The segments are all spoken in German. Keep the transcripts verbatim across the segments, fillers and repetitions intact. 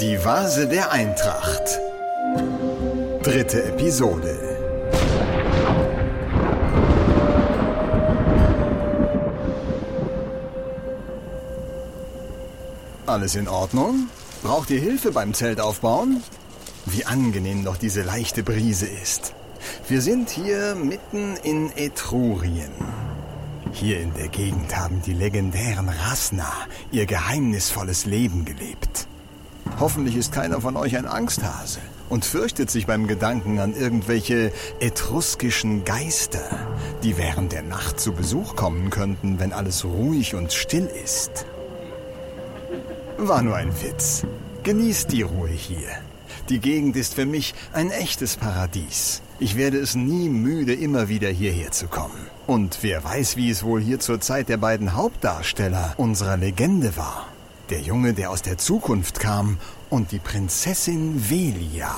Die Vase der Eintracht. Dritte Episode. Alles in Ordnung? Braucht ihr Hilfe beim Zeltaufbauen? Wie angenehm doch diese leichte Brise ist. Wir sind hier mitten in Etrurien. Hier in der Gegend haben die legendären Rasna ihr geheimnisvolles Leben gelebt. Hoffentlich ist keiner von euch ein Angsthase und fürchtet sich beim Gedanken an irgendwelche etruskischen Geister, die während der Nacht zu Besuch kommen könnten, wenn alles ruhig und still ist. War nur ein Witz. Genießt die Ruhe hier. Die Gegend ist für mich ein echtes Paradies. Ich werde es nie müde, immer wieder hierher zu kommen. Und wer weiß, wie es wohl hier zur Zeit der beiden Hauptdarsteller unserer Legende war. Der Junge, der aus der Zukunft kam, und die Prinzessin Velia.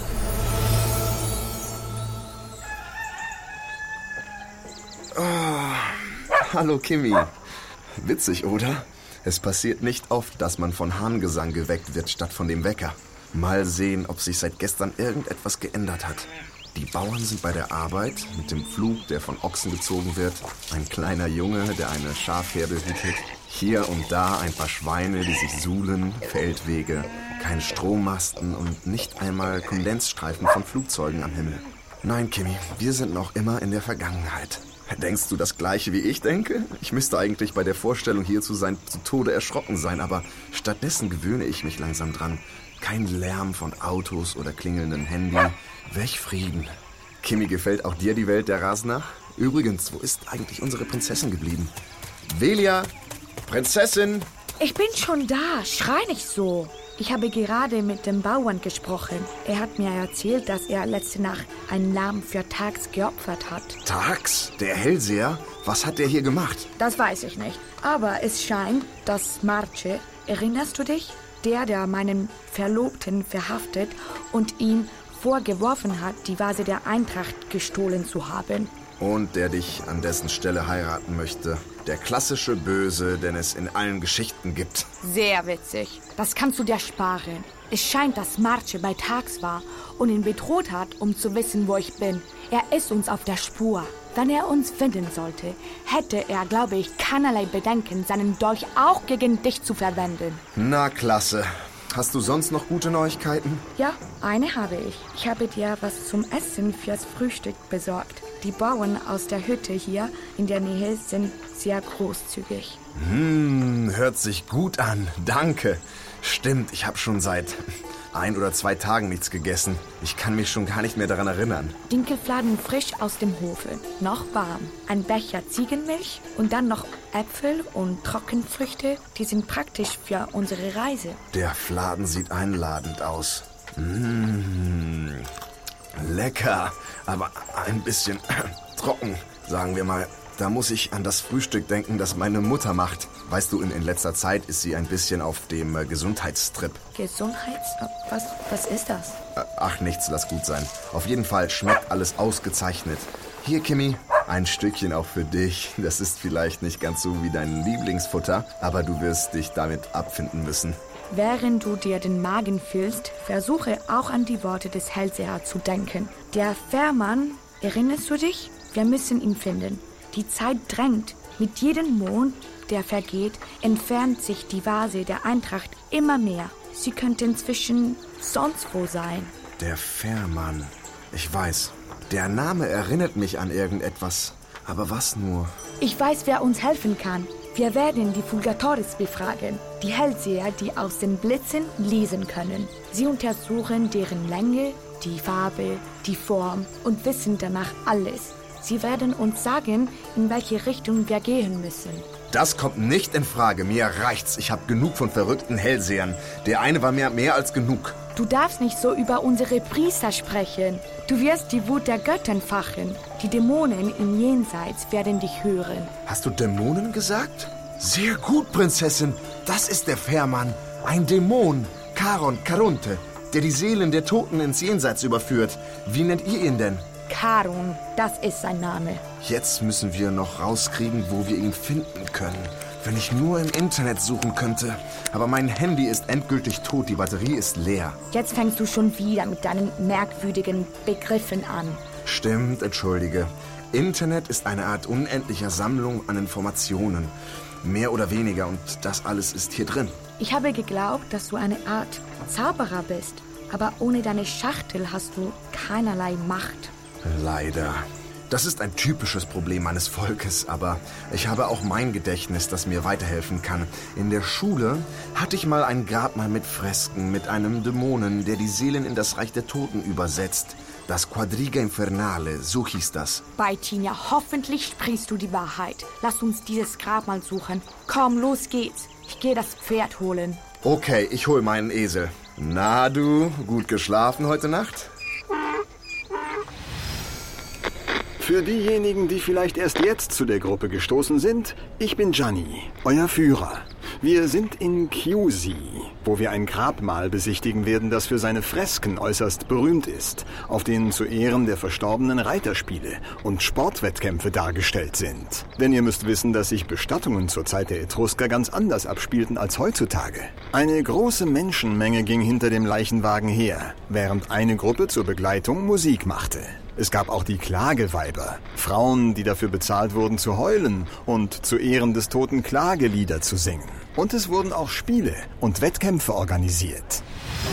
Oh, hallo Kimi. Witzig, oder? Es passiert nicht oft, dass man von Hahngesang geweckt wird, statt von dem Wecker. Mal sehen, ob sich seit gestern irgendetwas geändert hat. Die Bauern sind bei der Arbeit, mit dem Pflug, der von Ochsen gezogen wird. Ein kleiner Junge, der eine Schafherde hütet. Hier und da ein paar Schweine, die sich suhlen, Feldwege, keine Strommasten und nicht einmal Kondensstreifen von Flugzeugen am Himmel. Nein, Kimi, wir sind noch immer in der Vergangenheit. Denkst du das Gleiche, wie ich denke? Ich müsste eigentlich bei der Vorstellung, hier zu sein, zu Tode erschrocken sein, aber stattdessen gewöhne ich mich langsam dran. Kein Lärm von Autos oder klingelndem Handy. Welch Frieden. Kimi, gefällt auch dir die Welt der Rasna? Übrigens, wo ist eigentlich unsere Prinzessin geblieben? Velia! Prinzessin! Ich bin schon da, schrei nicht so. Ich habe gerade mit dem Bauern gesprochen. Er hat mir erzählt, dass er letzte Nacht ein Lamm für Tags geopfert hat. Tags? Der Hellseher? Was hat der hier gemacht? Das weiß ich nicht. Aber es scheint, dass Marce, erinnerst du dich? Der, der meinen Verlobten verhaftet und ihn vorgeworfen hat, die Vase der Eintracht gestohlen zu haben. Und der dich an dessen Stelle heiraten möchte. Der klassische Böse, den es in allen Geschichten gibt. Sehr witzig. Das kannst du dir sparen. Es scheint, dass Marce bei Tags war und ihn bedroht hat, um zu wissen, wo ich bin. Er ist uns auf der Spur. Wenn er uns finden sollte, hätte er, glaube ich, keinerlei Bedenken, seinen Dolch auch gegen dich zu verwenden. Na, klasse. Hast du sonst noch gute Neuigkeiten? Ja, eine habe ich. Ich habe dir was zum Essen fürs Frühstück besorgt. Die Bauern aus der Hütte hier in der Nähe sind sehr großzügig. Hm, hört sich gut an. Danke. Stimmt, ich habe schon seit ein oder zwei Tagen nichts gegessen. Ich kann mich schon gar nicht mehr daran erinnern. Dinkelfladen frisch aus dem Hofe, noch warm. Ein Becher Ziegenmilch und dann noch Äpfel und Trockenfrüchte. Die sind praktisch für unsere Reise. Der Fladen sieht einladend aus. Mmh, lecker, aber ein bisschen trocken, sagen wir mal. Da muss ich an das Frühstück denken, das meine Mutter macht. Weißt du, in, in letzter Zeit ist sie ein bisschen auf dem äh, Gesundheitstrip. Gesundheits... Was, was ist das? Äh, ach, nichts, lass gut sein. Auf jeden Fall schmeckt alles ausgezeichnet. Hier, Kimi, ein Stückchen auch für dich. Das ist vielleicht nicht ganz so wie dein Lieblingsfutter, aber du wirst dich damit abfinden müssen. Während du dir den Magen füllst, versuche auch an die Worte des Hellsehers zu denken. Der Fährmann, erinnerst du dich? Wir müssen ihn finden. Die Zeit drängt. Mit jedem Mond, der vergeht, entfernt sich die Vase der Eintracht immer mehr. Sie könnte inzwischen sonst wo sein. Der Fährmann. Ich weiß. Der Name erinnert mich an irgendetwas. Aber was nur? Ich weiß, wer uns helfen kann. Wir werden die Fulgatoris befragen. Die Hellseher, die aus den Blitzen lesen können. Sie untersuchen deren Länge, die Farbe, die Form und wissen danach alles. Sie werden uns sagen, in welche Richtung wir gehen müssen. Das kommt nicht in Frage. Mir reicht's. Ich habe genug von verrückten Hellsehern. Der eine war mir mehr als genug. Du darfst nicht so über unsere Priester sprechen. Du wirst die Wut der Götter fachen. Die Dämonen im Jenseits werden dich hören. Hast du Dämonen gesagt? Sehr gut, Prinzessin. Das ist der Fährmann. Ein Dämon. Charon Charonte, der die Seelen der Toten ins Jenseits überführt. Wie nennt ihr ihn denn? Charon, das ist sein Name. Jetzt müssen wir noch rauskriegen, wo wir ihn finden können. Wenn ich nur im Internet suchen könnte. Aber mein Handy ist endgültig tot, die Batterie ist leer. Jetzt fängst du schon wieder mit deinen merkwürdigen Begriffen an. Stimmt, entschuldige. Internet ist eine Art unendlicher Sammlung an Informationen. Mehr oder weniger, und das alles ist hier drin. Ich habe geglaubt, dass du eine Art Zauberer bist. Aber ohne deine Schachtel hast du keinerlei Macht. Leider. Das ist ein typisches Problem meines Volkes, aber ich habe auch mein Gedächtnis, das mir weiterhelfen kann. In der Schule hatte ich mal ein Grabmal mit Fresken, mit einem Dämonen, der die Seelen in das Reich der Toten übersetzt. Das Quadriga Infernale, so hieß das. Bei Tina, hoffentlich sprichst du die Wahrheit. Lass uns dieses Grabmal suchen. Komm, los geht's. Ich gehe das Pferd holen. Okay, ich hol meinen Esel. Na du, gut geschlafen heute Nacht? Für diejenigen, die vielleicht erst jetzt zu der Gruppe gestoßen sind, ich bin Gianni, euer Führer. Wir sind in Chiusi, wo wir ein Grabmal besichtigen werden, das für seine Fresken äußerst berühmt ist, auf denen zu Ehren der verstorbenen Reiterspiele und Sportwettkämpfe dargestellt sind. Denn ihr müsst wissen, dass sich Bestattungen zur Zeit der Etrusker ganz anders abspielten als heutzutage. Eine große Menschenmenge ging hinter dem Leichenwagen her, während eine Gruppe zur Begleitung Musik machte. Es gab auch die Klageweiber, Frauen, die dafür bezahlt wurden zu heulen und zu Ehren des Toten Klagelieder zu singen. Und es wurden auch Spiele und Wettkämpfe organisiert.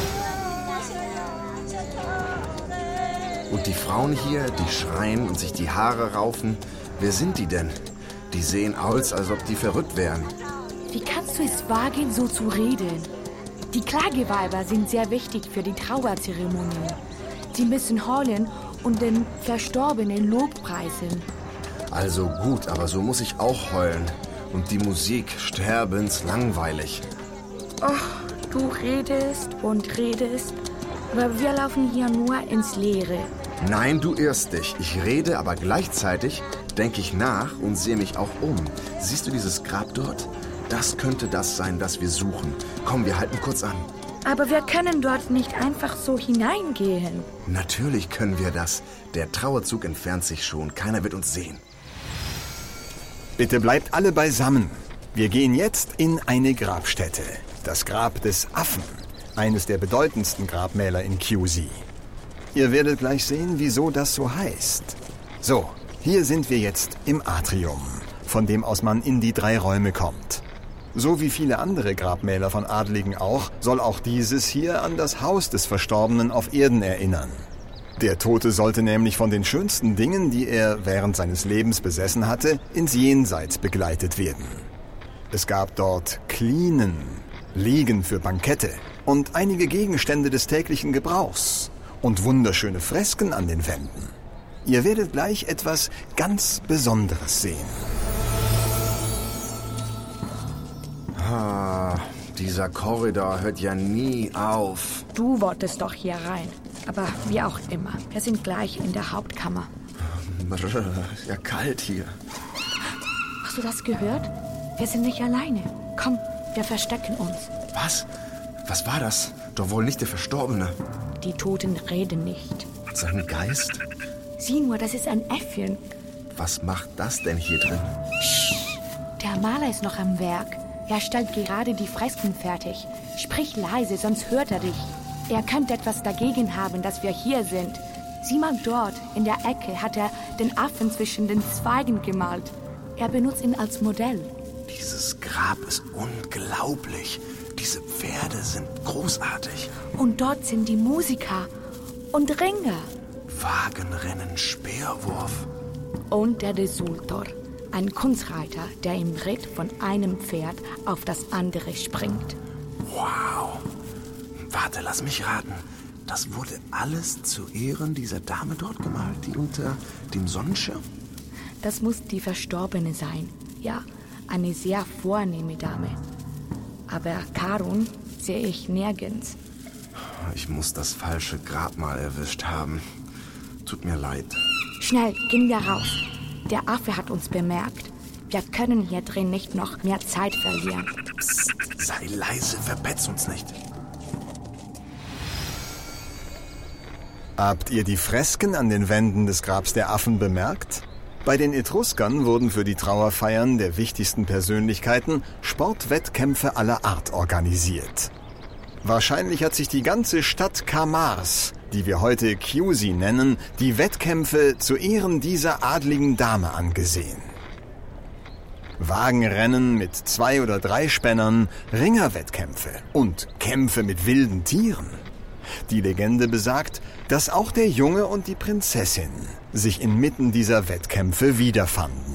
Und die Frauen hier, die schreien und sich die Haare raufen, wer sind die denn? Die sehen aus, als ob die verrückt wären. Wie kannst du es wagen, so zu reden? Die Klageweiber sind sehr wichtig für die Trauerzeremonie. Sie müssen heulen und den Verstorbenen Lobpreisen. Also gut, aber so muss ich auch heulen. Und die Musik sterbenslangweilig. Ach, du redest und redest, aber wir laufen hier nur ins Leere. Nein, du irrst dich. Ich rede, aber gleichzeitig denke ich nach und sehe mich auch um. Siehst du dieses Grab dort? Das könnte das sein, das wir suchen. Komm, wir halten kurz an. Aber wir können dort nicht einfach so hineingehen. Natürlich können wir das. Der Trauerzug entfernt sich schon. Keiner wird uns sehen. Bitte bleibt alle beisammen. Wir gehen jetzt in eine Grabstätte. Das Grab des Affen. Eines der bedeutendsten Grabmäler in Chiusi. Ihr werdet gleich sehen, wieso das so heißt. So, hier sind wir jetzt im Atrium, von dem aus man in die drei Räume kommt. So wie viele andere Grabmäler von Adligen auch, soll auch dieses hier an das Haus des Verstorbenen auf Erden erinnern. Der Tote sollte nämlich von den schönsten Dingen, die er während seines Lebens besessen hatte, ins Jenseits begleitet werden. Es gab dort Klinen, Liegen für Bankette und einige Gegenstände des täglichen Gebrauchs und wunderschöne Fresken an den Wänden. Ihr werdet gleich etwas ganz Besonderes sehen. Ah, dieser Korridor hört ja nie auf. Du wolltest doch hier rein. Aber wie auch immer, wir sind gleich in der Hauptkammer. Ja, kalt hier. Hast du das gehört? Wir sind nicht alleine. Komm, wir verstecken uns. Was? Was war das? Doch wohl nicht der Verstorbene. Die Toten reden nicht. Sein Geist? Sieh nur, das ist ein Äffchen. Was macht das denn hier drin? Psst, der Maler ist noch am Werk. Er stellt gerade die Fresken fertig. Sprich leise, sonst hört er dich. Er könnte etwas dagegen haben, dass wir hier sind. Sieh mal dort, in der Ecke hat er den Affen zwischen den Zweigen gemalt. Er benutzt ihn als Modell. Dieses Grab ist unglaublich. Diese Pferde sind großartig. Und dort sind die Musiker und Ringer. Wagenrennen, Speerwurf. Und der Desultor, ein Kunstreiter, der im Ritt von einem Pferd auf das andere springt. Wow. Warte, lass mich raten. Das wurde alles zu Ehren dieser Dame dort gemalt, die unter dem Sonnenschirm? Das muss die Verstorbene sein. Ja, eine sehr vornehme Dame. Aber Karun sehe ich nirgends. Ich muss das falsche Grabmal erwischt haben. Tut mir leid. Schnell, gehen wir raus. Der Affe hat uns bemerkt. Wir können hier drin nicht noch mehr Zeit verlieren. Psst, sei leise, verpetz uns nicht. Habt ihr die Fresken an den Wänden des Grabs der Affen bemerkt? Bei den Etruskern wurden für die Trauerfeiern der wichtigsten Persönlichkeiten Sportwettkämpfe aller Art organisiert. Wahrscheinlich hat sich die ganze Stadt Kamars, die wir heute Chiusi nennen, die Wettkämpfe zu Ehren dieser adligen Dame angesehen. Wagenrennen mit zwei oder drei Spännern, Ringerwettkämpfe und Kämpfe mit wilden Tieren. Die Legende besagt, dass auch der Junge und die Prinzessin sich inmitten dieser Wettkämpfe wiederfanden.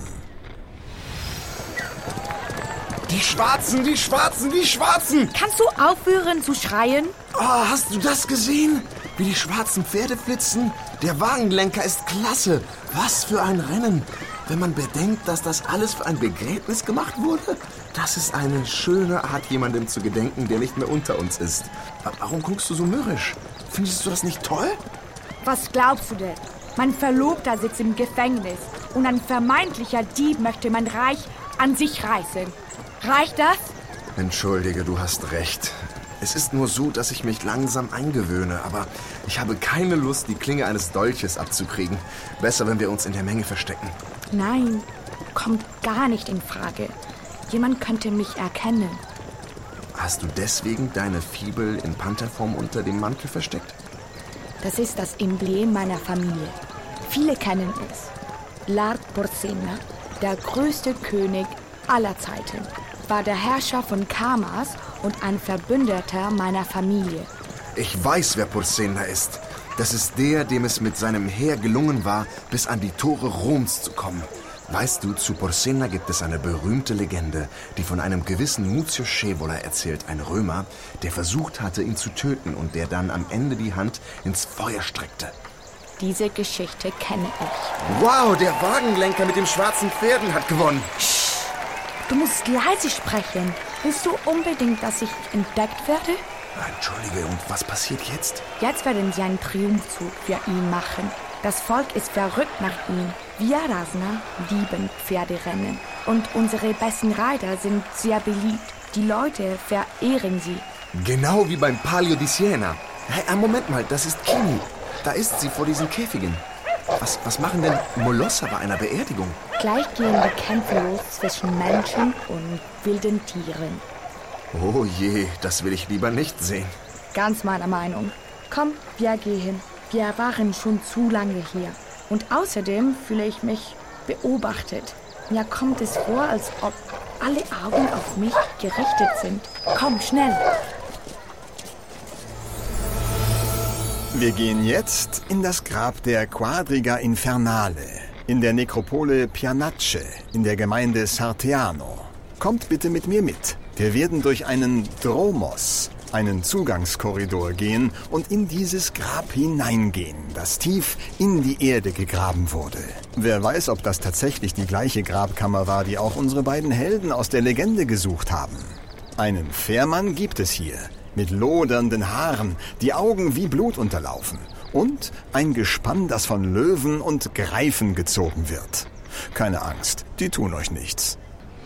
Die Schwarzen, die Schwarzen, die Schwarzen! Kannst du aufhören zu schreien? Oh, hast du das gesehen? Wie die schwarzen Pferde flitzen? Der Wagenlenker ist klasse. Was für ein Rennen. Wenn man bedenkt, dass das alles für ein Begräbnis gemacht wurde. Das ist eine schöne Art, jemandem zu gedenken, der nicht mehr unter uns ist. Warum guckst du so mürrisch? Findest du das nicht toll? Was glaubst du denn? Mein Verlobter sitzt im Gefängnis und ein vermeintlicher Dieb möchte mein Reich an sich reißen. Reicht das? Entschuldige, du hast recht. Es ist nur so, dass ich mich langsam eingewöhne, aber ich habe keine Lust, die Klinge eines Dolches abzukriegen. Besser, wenn wir uns in der Menge verstecken. Nein, kommt gar nicht in Frage. Jemand könnte mich erkennen. Hast du deswegen deine Fibel in Pantherform unter dem Mantel versteckt? Das ist das Emblem meiner Familie. Viele kennen es. Lard Porsena, der größte König aller Zeiten, war der Herrscher von Kamars und ein Verbündeter meiner Familie. Ich weiß, wer Porsena ist. Das ist der, dem es mit seinem Heer gelungen war, bis an die Tore Roms zu kommen. Weißt du, zu Porsena gibt es eine berühmte Legende, die von einem gewissen Muzio Scaevola erzählt, ein Römer, der versucht hatte, ihn zu töten und der dann am Ende die Hand ins Feuer streckte. Diese Geschichte kenne ich. Wow, der Wagenlenker mit den schwarzen Pferden hat gewonnen. Du musst leise sprechen. Willst du unbedingt, dass ich entdeckt werde? Entschuldige, und was passiert jetzt? Jetzt werden sie einen Triumphzug für ihn machen. Das Volk ist verrückt nach ihm. Wir Rasner lieben Pferderennen. Und unsere besten Reiter sind sehr beliebt. Die Leute verehren sie. Genau wie beim Palio di Siena. Hey, Moment mal, das ist Kimi. Da ist sie vor diesen Käfigen. Was, was machen denn Molosser bei einer Beerdigung? Gleich gehen die Kämpfe los zwischen Menschen und wilden Tieren. Oh je, das will ich lieber nicht sehen. Ganz meiner Meinung. Komm, wir gehen. Wir waren schon zu lange hier. Und außerdem fühle ich mich beobachtet. Mir kommt es vor, als ob alle Augen auf mich gerichtet sind. Komm, schnell! Wir gehen jetzt in das Grab der Quadriga Infernale, in der Nekropole Pianace, in der Gemeinde Sarteano. Kommt bitte mit mir mit. Wir werden durch einen Dromos, einen Zugangskorridor gehen und in dieses Grab hineingehen, das tief in die Erde gegraben wurde. Wer weiß, ob das tatsächlich die gleiche Grabkammer war, die auch unsere beiden Helden aus der Legende gesucht haben. Einen Fährmann gibt es hier, mit lodernden Haaren, die Augen wie Blut unterlaufen und ein Gespann, das von Löwen und Greifen gezogen wird. Keine Angst, die tun euch nichts.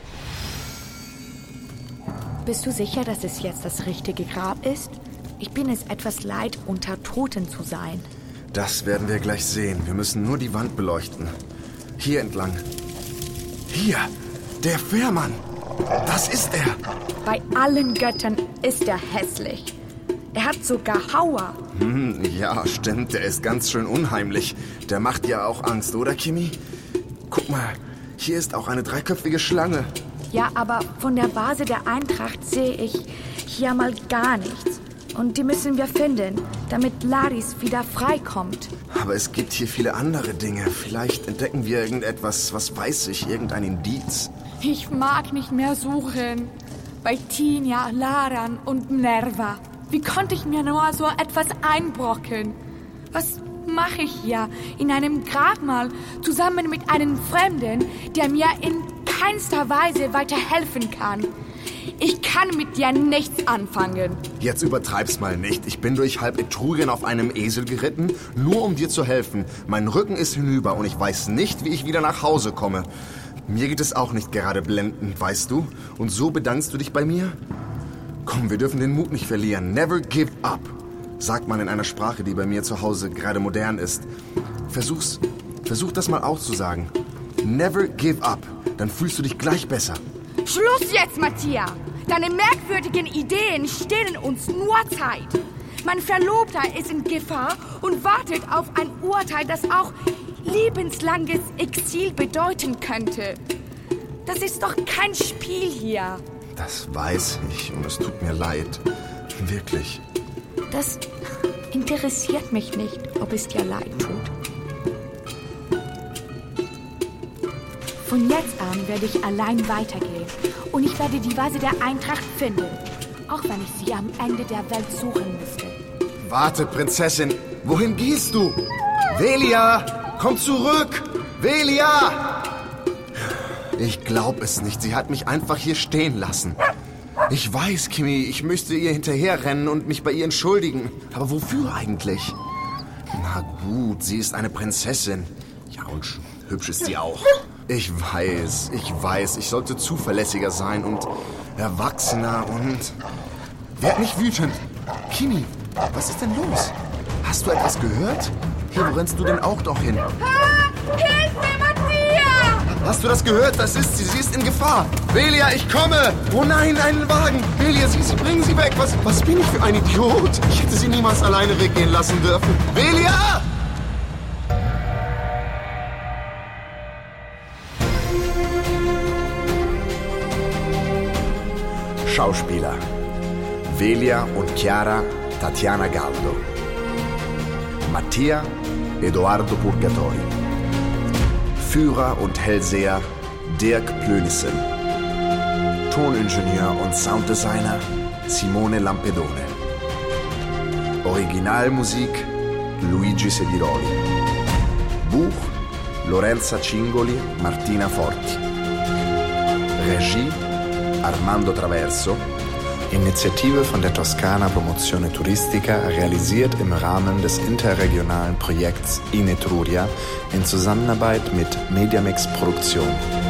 Bist du sicher, dass es jetzt das richtige Grab ist? Ich bin es etwas leid, unter Toten zu sein. Das werden wir gleich sehen. Wir müssen nur die Wand beleuchten. Hier entlang. Hier, der Fährmann. Das ist er. Bei allen Göttern ist er hässlich. Er hat sogar Hauer. Hm, ja, stimmt. Der ist ganz schön unheimlich. Der macht ja auch Angst, oder, Kimi? Guck mal, hier ist auch eine dreiköpfige Schlange. Ja, aber von der Vase der Eintracht sehe ich hier mal gar nichts. Und die müssen wir finden, damit Laris wieder freikommt. Aber es gibt hier viele andere Dinge. Vielleicht entdecken wir irgendetwas, was weiß ich, irgendein Indiz. Ich mag nicht mehr suchen. Bei Tinia, Laran und Nerva. Wie konnte ich mir nur so etwas einbrocken? Was mache ich hier in einem Grabmal zusammen mit einem Fremden, der mir in keinster Weise weiterhelfen kann? Ich kann mit dir nichts anfangen. Jetzt übertreib's mal nicht. Ich bin durch halb Etrurien auf einem Esel geritten, nur um dir zu helfen. Mein Rücken ist hinüber und ich weiß nicht, wie ich wieder nach Hause komme. Mir geht es auch nicht gerade blendend, weißt du? Und so bedankst du dich bei mir? Komm, wir dürfen den Mut nicht verlieren. Never give up, sagt man in einer Sprache, die bei mir zu Hause gerade modern ist. Versuch's, versuch das mal auch zu sagen. Never give up. Dann fühlst du dich gleich besser. Schluss jetzt, Mattia! Deine merkwürdigen Ideen stehlen uns nur Zeit. Mein Verlobter ist in Gefahr und wartet auf ein Urteil, das auch lebenslanges Exil bedeuten könnte. Das ist doch kein Spiel hier. Das weiß ich und es tut mir leid. Wirklich. Das interessiert mich nicht, ob es dir leid tut. Von jetzt an werde ich allein weitergehen. Und ich werde die Vase der Eintracht finden. Auch wenn ich sie am Ende der Welt suchen müsste. Warte, Prinzessin. Wohin gehst du? Velia, komm zurück. Velia! Ich glaube es nicht. Sie hat mich einfach hier stehen lassen. Ich weiß, Kimi, ich müsste ihr hinterherrennen und mich bei ihr entschuldigen. Aber wofür eigentlich? Na gut, sie ist eine Prinzessin. Ja, und hübsch ist sie auch. Ich weiß, ich weiß, ich sollte zuverlässiger sein und erwachsener und... Werd nicht wütend. Kimi, was ist denn los? Hast du etwas gehört? Hier, wo rennst du denn auch doch hin? Ah, hilf mir, Mattia! Hast du das gehört? Das ist sie. Sie ist in Gefahr. Velia, ich komme. Oh nein, einen Wagen. Velia, sie, sie bringen sie weg. Was, was bin ich für ein Idiot? Ich hätte sie niemals alleine weggehen lassen dürfen. Velia! Schauspieler: Velia und Chiara Tatiana Galdo. Mattia Edoardo Purgatori. Führer und Hellseher Dirk Plönissen. Toningenieur und Sounddesigner Simone Lampedone. Originalmusik Luigi Sediroli. Buch Lorenza Cingoli, Martina Forti. Regie Armando Traverso. Initiative von der Toskana Promozione Turistica, realisiert im Rahmen des interregionalen Projekts In Etruria in Zusammenarbeit mit Mediamix Produktion.